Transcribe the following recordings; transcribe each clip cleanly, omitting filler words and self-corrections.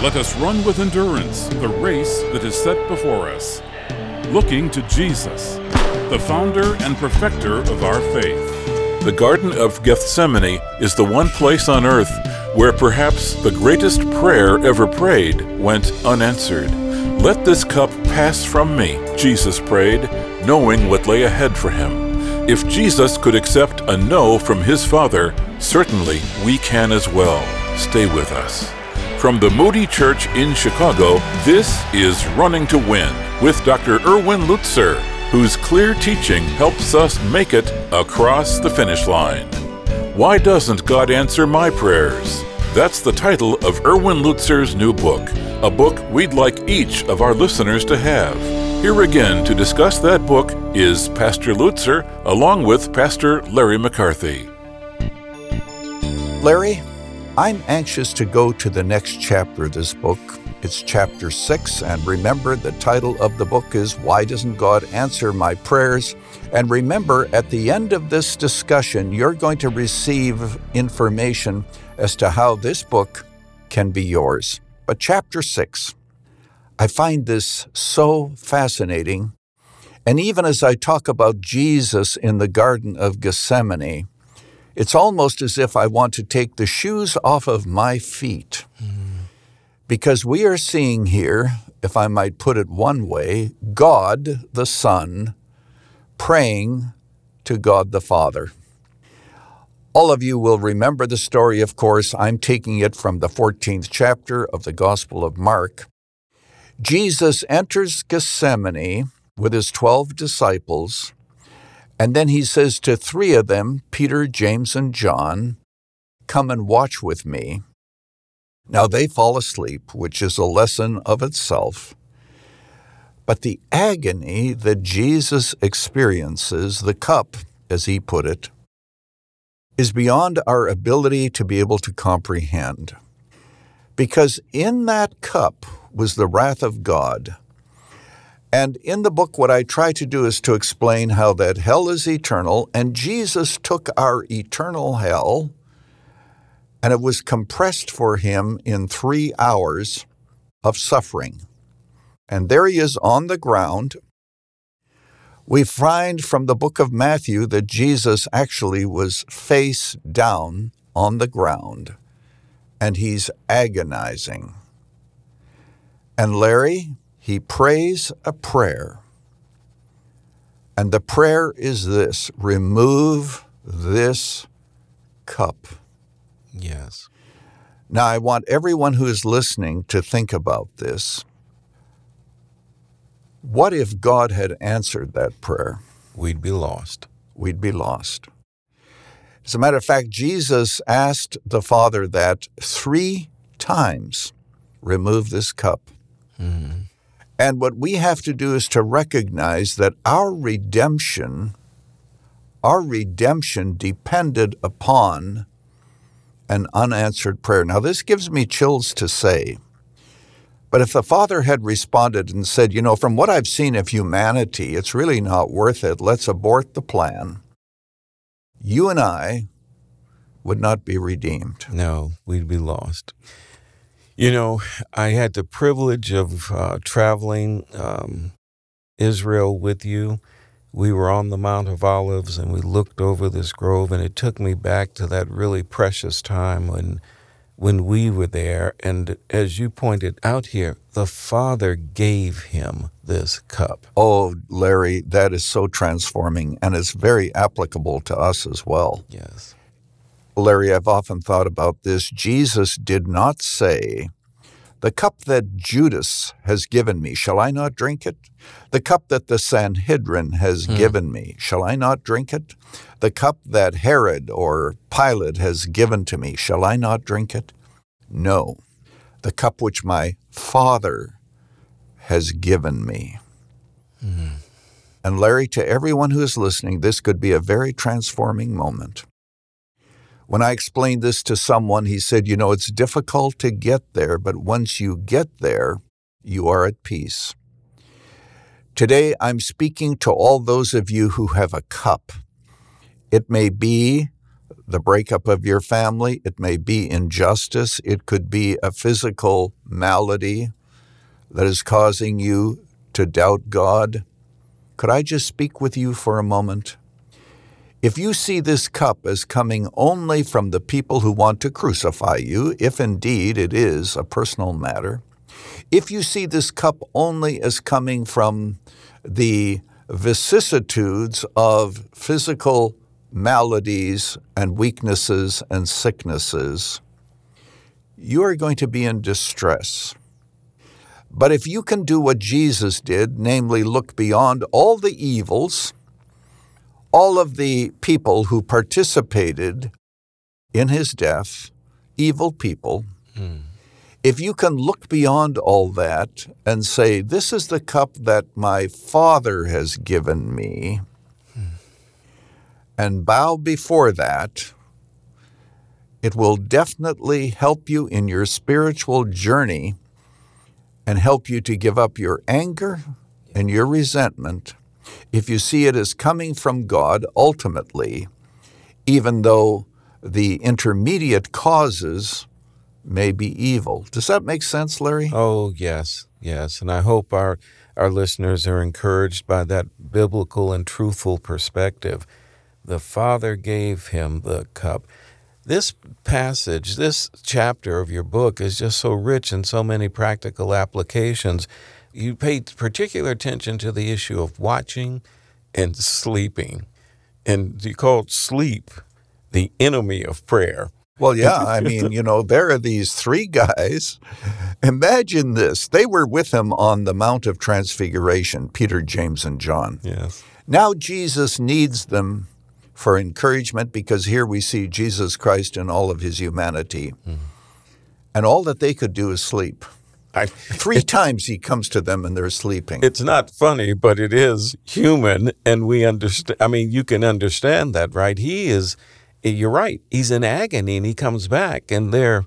Let us run with endurance the race that is set before us, looking to Jesus, the founder and perfecter of our faith. The Garden of Gethsemane is the one place on earth where perhaps the greatest prayer ever prayed went unanswered. Let this cup pass from me, Jesus prayed, knowing what lay ahead for him. If Jesus could accept a no from his Father, certainly we can as well. Stay with us. From the Moody Church in Chicago, this is Running to Win with Dr. Erwin Lutzer, whose clear teaching helps us make it across the finish line. Why doesn't God answer my prayers? That's the title of Erwin Lutzer's new book, a book we'd like each of our listeners to have. Here again to discuss that book is Pastor Lutzer, along with Pastor Larry McCarthy. Larry, I'm anxious to go to the next chapter of this book. It's chapter 6, and remember, the title of the book is Why Doesn't God Answer My Prayers? And remember, at the end of this discussion, you're going to receive information as to how this book can be yours. But chapter 6, I find this so fascinating. And even as I talk about Jesus in the Garden of Gethsemane, it's almost as if I want to take the shoes off of my feet. Because we are seeing here, if I might put it one way, God the Son praying to God the Father. All of you will remember the story, of course. I'm taking it from the 14th chapter of the Gospel of Mark. Jesus enters Gethsemane with his 12 disciples, and then he says to 3 of them, Peter, James, and John, "Come and watch with me." Now they fall asleep, which is a lesson of itself. But the agony that Jesus experiences, the cup, as he put it, is beyond our ability to be able to comprehend. Because in that cup was the wrath of God. And in the book, what I try to do is to explain how that hell is eternal, and Jesus took our eternal hell, and it was compressed for him in 3 hours of suffering. And there he is on the ground. We find from the book of Matthew that Jesus actually was face down on the ground, and he's agonizing. And Larry, he prays a prayer. And the prayer is this: remove this cup. Yes. Now, I want everyone who is listening to think about this. What if God had answered that prayer? We'd be lost. We'd be lost. As a matter of fact, Jesus asked the Father that 3 times, remove this cup. Mm-hmm. And what we have to do is to recognize that our redemption depended upon an unanswered prayer. Now, this gives me chills to say, but if the Father had responded and said, from what I've seen of humanity, it's really not worth it, let's abort the plan, you and I would not be redeemed. No, we'd be lost. I had the privilege of traveling Israel with you. We were on the Mount of Olives, and we looked over this grove, and it took me back to that really precious time when we were there. And as you pointed out here, the Father gave him this cup. Oh, Larry, that is so transforming, and it's very applicable to us as well. Yes. Larry, I've often thought about this. Jesus did not say, "The cup that Judas has given me, shall I not drink it? The cup that the Sanhedrin has given me, shall I not drink it? The cup that Herod or Pilate has given to me, shall I not drink it?" No, the cup which my Father has given me. Mm-hmm. And Larry, to everyone who is listening, this could be a very transforming moment. When I explained this to someone, he said, it's difficult to get there, but once you get there, you are at peace. Today, I'm speaking to all those of you who have a cup. It may be the breakup of your family. It may be injustice. It could be a physical malady that is causing you to doubt God. Could I just speak with you for a moment? If you see this cup as coming only from the people who want to crucify you, if indeed it is a personal matter, if you see this cup only as coming from the vicissitudes of physical maladies and weaknesses and sicknesses, you are going to be in distress. But if you can do what Jesus did, namely look beyond all the evils, all of the people who participated in his death, evil people, if you can look beyond all that and say, this is the cup that my Father has given me, and bow before that, it will definitely help you in your spiritual journey and help you to give up your anger and your resentment if you see it as coming from God ultimately, even though the intermediate causes may be evil. Does that make sense, Larry? Oh, yes. And I hope our listeners are encouraged by that biblical and truthful perspective. The Father gave him the cup. This passage, this chapter of your book is just so rich in so many practical applications. You paid particular attention to the issue of watching and sleeping. And you called sleep the enemy of prayer. Well, yeah, I mean, there are these three guys. Imagine this. They were with him on the Mount of Transfiguration, Peter, James, and John. Yes. Now Jesus needs them for encouragement because here we see Jesus Christ in all of his humanity. And all that they could do is sleep. Three times he comes to them and they're sleeping. It's not funny, but it is human, and we understand. I mean, you can understand that, right? You're right. He's in agony, and he comes back, and they're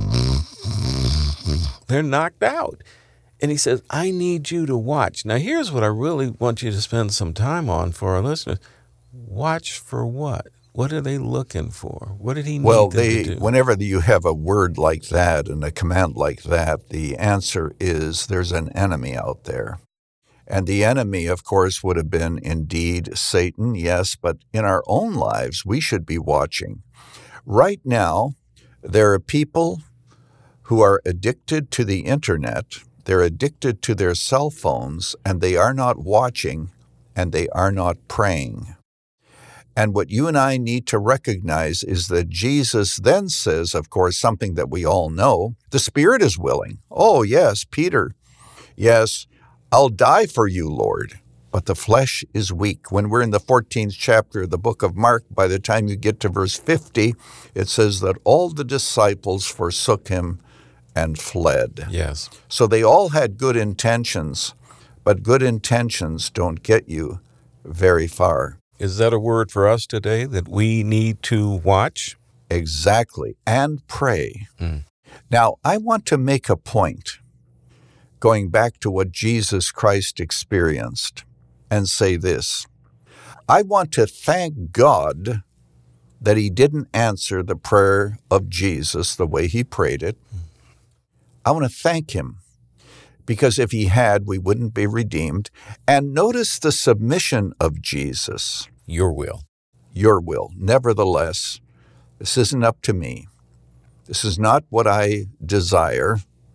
knocked out. And he says, I need you to watch. Now, here's what I really want you to spend some time on for our listeners. Watch for what? What are they looking for? What did he need them to do? Whenever you have a word like that and a command like that, the answer is there's an enemy out there. And the enemy, of course, would have been indeed Satan, yes, but in our own lives, we should be watching. Right now, there are people who are addicted to the internet, they're addicted to their cell phones, and they are not watching, and they are not praying. And what you and I need to recognize is that Jesus then says, of course, something that we all know, the Spirit is willing. Oh, yes, Peter, yes, I'll die for you, Lord, but the flesh is weak. When we're in the 14th chapter of the book of Mark, by the time you get to verse 50, it says that all the disciples forsook him and fled. Yes. So they all had good intentions, but good intentions don't get you very far. Is that a word for us today, that we need to watch? Exactly, and pray. Now, I want to make a point, going back to what Jesus Christ experienced, and say this. I want to thank God that he didn't answer the prayer of Jesus the way he prayed it. I want to thank him, because if he had, we wouldn't be redeemed. And notice the submission of Jesus. Your will. Your will. Nevertheless, this isn't up to me. This is not what I desire.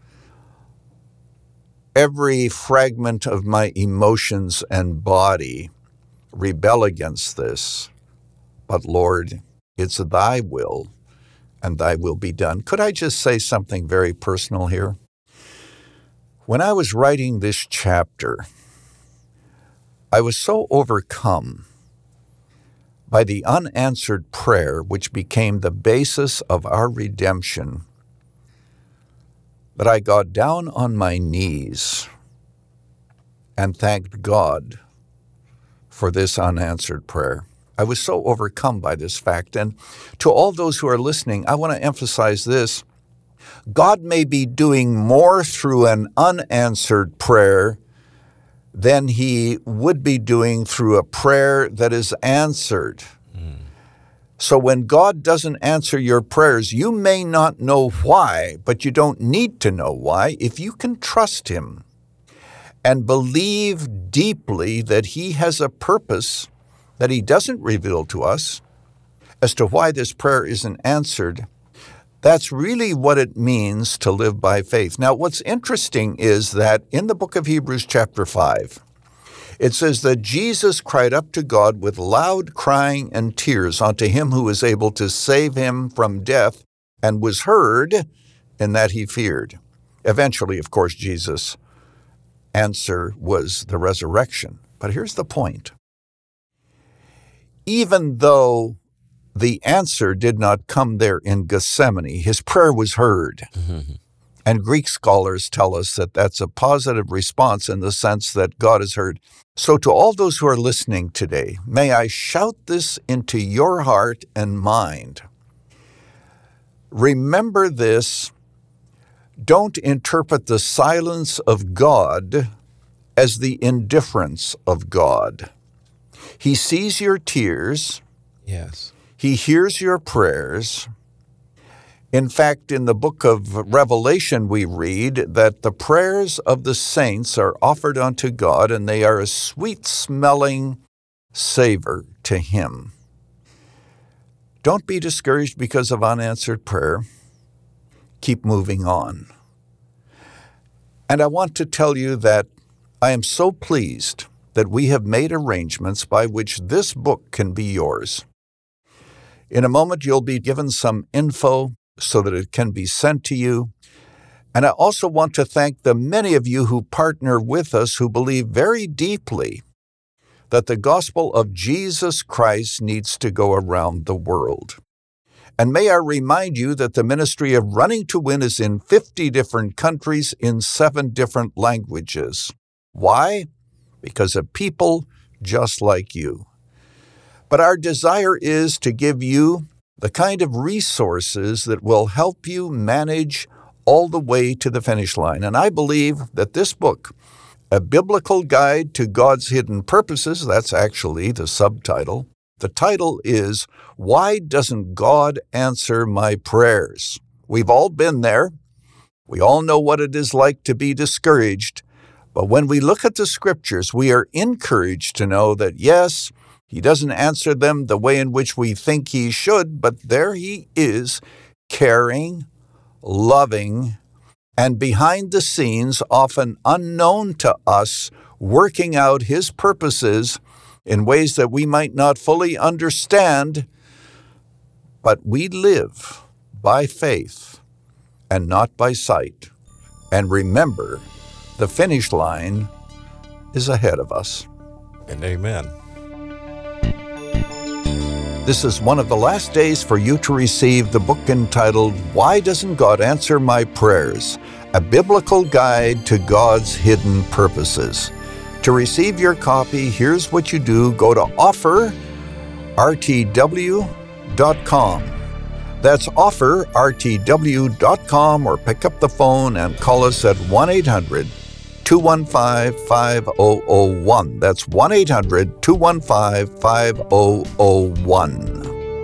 Every fragment of my emotions and body rebel against this. But Lord, it's thy will, and thy will be done. Could I just say something very personal here? When I was writing this chapter, I was so overcome by the unanswered prayer which became the basis of our redemption that I got down on my knees and thanked God for this unanswered prayer. I was so overcome by this fact. And to all those who are listening, I want to emphasize this. God may be doing more through an unanswered prayer than he would be doing through a prayer that is answered. So when God doesn't answer your prayers, you may not know why, but you don't need to know why if you can trust Him and believe deeply that He has a purpose that He doesn't reveal to us as to why this prayer isn't answered. That's really what it means to live by faith. Now, what's interesting is that in the book of Hebrews chapter 5, it says that Jesus cried up to God with loud crying and tears unto Him who is able to save him from death, and was heard in that he feared. Eventually, of course, Jesus' answer was the resurrection. But here's the point. Even though the answer did not come there in Gethsemane, his prayer was heard. Mm-hmm. And Greek scholars tell us that that's a positive response in the sense that God has heard. So to all those who are listening today, may I shout this into your heart and mind. Remember this. Don't interpret the silence of God as the indifference of God. He sees your tears. Yes. He hears your prayers. In fact, in the book of Revelation, we read that the prayers of the saints are offered unto God, and they are a sweet-smelling savor to Him. Don't be discouraged because of unanswered prayer. Keep moving on. And I want to tell you that I am so pleased that we have made arrangements by which this book can be yours. In a moment, you'll be given some info so that it can be sent to you. And I also want to thank the many of you who partner with us who believe very deeply that the gospel of Jesus Christ needs to go around the world. And may I remind you that the ministry of Running to Win is in 50 different countries in 7 different languages. Why? Because of people just like you. But our desire is to give you the kind of resources that will help you manage all the way to the finish line. And I believe that this book, A Biblical Guide to God's Hidden Purposes, that's actually the subtitle. The title is, Why Doesn't God Answer My Prayers? We've all been there. We all know what it is like to be discouraged. But when we look at the scriptures, we are encouraged to know that, yes, He doesn't answer them the way in which we think He should, but there He is, caring, loving, and behind the scenes, often unknown to us, working out His purposes in ways that we might not fully understand, but we live by faith and not by sight. And remember, the finish line is ahead of us. And amen. This is one of the last days for you to receive the book entitled, Why Doesn't God Answer My Prayers? A Biblical Guide to God's Hidden Purposes. To receive your copy, here's what you do. Go to offerrtw.com. That's offerrtw.com, or pick up the phone and call us at 1-800-215-5001. That's 1-800-215-5001.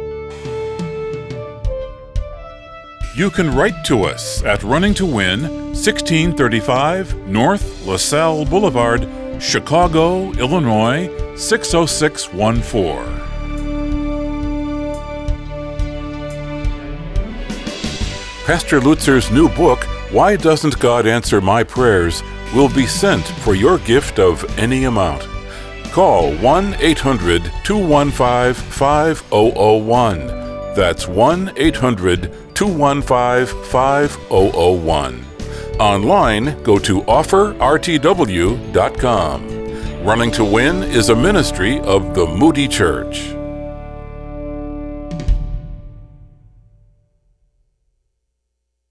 You can write to us at Running to Win, 1635 North LaSalle Boulevard, Chicago, Illinois, 60614. Pastor Lutzer's new book, Why Doesn't God Answer My Prayers, will be sent for your gift of any amount. Call 1-800-215-5001. That's 1-800-215-5001. Online, go to offerrtw.com. Running to Win is a ministry of the Moody Church.